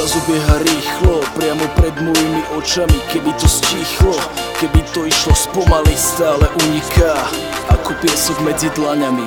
Čas ubieha rýchlo, priamo pred mojimi očami. Keby to stichlo, keby to išlo spomaly, stále uniká ako piesok medzi dlaňami.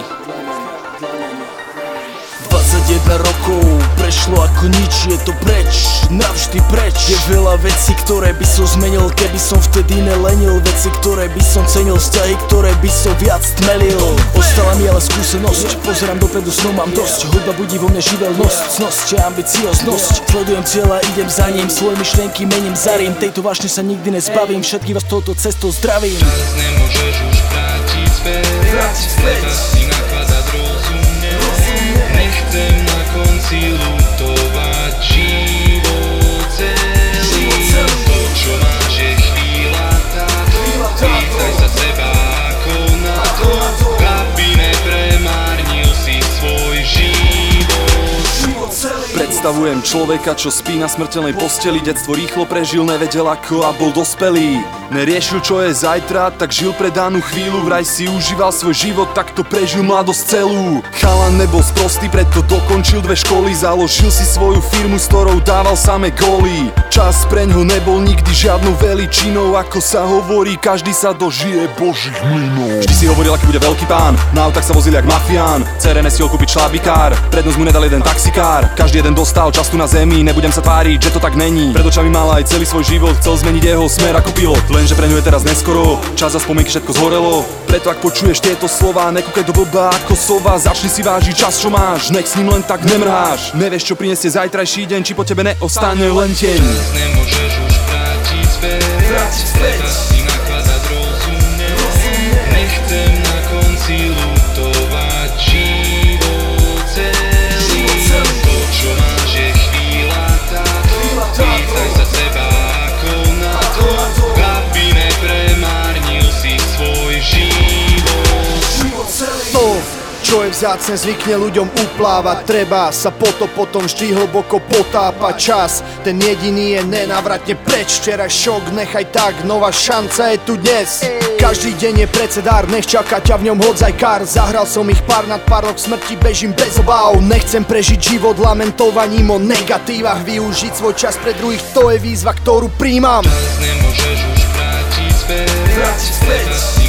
21 rokov prešlo ako nič, je to preč, navždy preč. Je veľa vecí, ktoré by som zmenil, keby som vtedy nelenil. Veci, ktoré by som cenil, vzťahy, ktoré by som viac tmelil. Ostala mi ale skúsenosť, pozerám dopredu, snom mám dosť. Hudba budí vo mne živelnosť, cnosť a ambicioznosť. Sledujem cieľa, idem za ním, svoje myšlienky mením za Rím. Tejto vášne sa nikdy nezbavím, všetkých vás touto cestou zdravím. Čas nemôžeš už vrátiť späť, treba si nakladať rozumne. Nechcem na konci lutovať život celý. To, čo máš, je chvíľa táto. Pýtaj sa seba, ako na to, aby nepremárnil si svoj život. Predstavujem človeka, čo spí na smrteľnej posteli. Detstvo rýchlo prežil, nevedel ako a bol dospelý. Neriešil, čo je zajtra, tak žil pre danú chvíľu. Vraj si užíval svoj život, tak to prežil mladosť celú. Chalan nebol sprostý, preto dokončil 2 školy. Založil si svoju firmu, s ktorou dával samé góly. Čas preňho nebol nikdy žiadnou veličinou. Ako sa hovorí, každý sa dožije božích mlynov. Vždy si hovoril, aký bude veľký pán, na autách sa vozil jak mafián. Cere nestiel kúpiť šlábikár, prednosť mu nedal jeden taxikár. Každý jeden dostal čas tu na zemi, nebudem sa tváriť, že to tak není. Pred očami mal aj celý svoj život, chcel zmeniť jeho smer ako pilot. Lenže pre ňu je teraz neskoro, čas a spomienky všetko zhorelo. Preto ak počuješ tieto slová, nekúkaj do blba ako sova. Začni si vážiť čas, čo máš, nech s ním len tak nemrháš. Nevieš, čo prinesie zajtrajší deň, či po tebe neostane len tieň. Čas nemôžeš už vrátiť späť, treba si nakladať rozumne. Nechcem na konci lutovať život celý. To, čo máš, je chvíľa táto. Pýtaj sa seba, ako na to, aby nepremárnil si svoj život. To, čo je vzácne, zvykne ľuďom uplávať. Treba sa potom vždy hlboko potápať. Čas, ten jediný je nenávratne preč. Včera šok, nechaj tak, nová šanca je tu dnes. Každý deň je precedár, nech čaká ťa v ňom hodzaj kár. Zahral som ich pár nad pár rok smrti, bežím bez obáv. Nechcem prežiť život lamentovaním o negatívach. Využiť svoj čas pre druhých, to je výzva, ktorú príjmam. Čas nemôžeš už vrátiť späť,